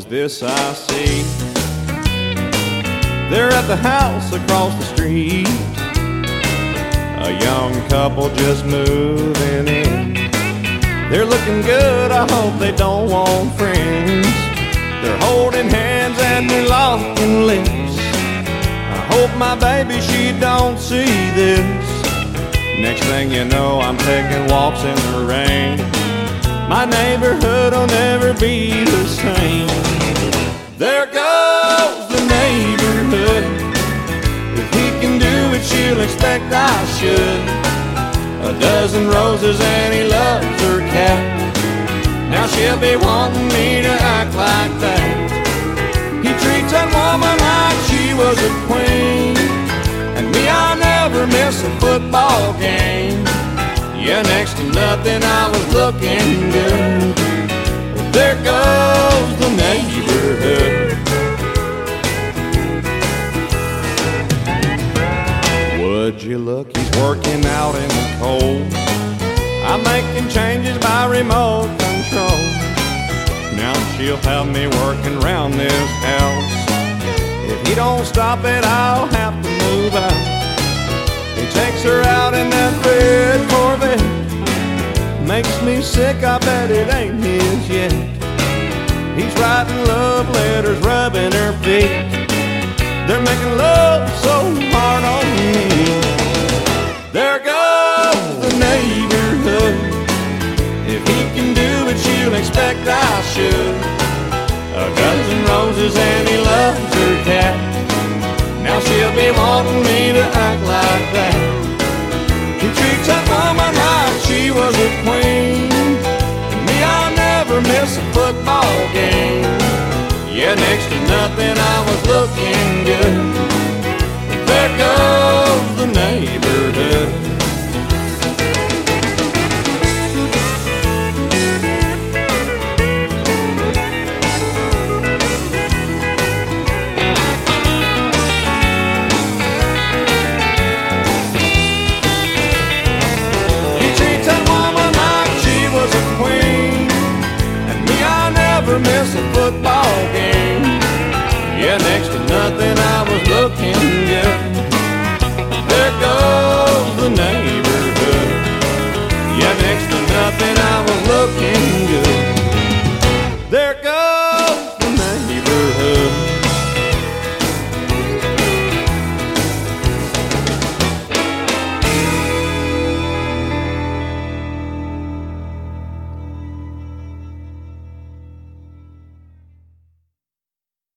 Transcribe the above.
is this I see? They're at the house across the street, a young couple just moving in. They're looking good, I hope they don't want friends. They're holding hands and they're locking lips. I hope my baby, she don't see this. Next thing you know, I'm taking walks in the rain. My neighborhood will never be the same. There goes the neighborhood. If he can do it, she'll expect I should. A dozen roses and he loves her cat. Now she'll be wanting me to act like that. He treats that woman like she was a queen, and me, I never miss a football game. Yeah, next to nothing, I was looking good. But there goes the neighborhood. Would you look, he's working out in the cold. I'm making changes by remote control. Now she'll have me working round this house. If he don't stop it, I'll have to move out. He takes her out in that red Corvette. Makes me sick, I bet it ain't his yet. He's writing love letters, rubbing her feet. They're making love so hard on me. There goes the neighborhood. If he can do it, she'll expect I should. A dozen roses and he loves her cat. Now she'll be wanting me to act like that. He treats that woman like she was a queen, and me, I'll never miss a football game. Yeah, next to nothing, I was looking good. But there goes the neighborhood. Miss a football game. Yeah, next to nothing, I was looking good. There goes the neighborhood. Yeah,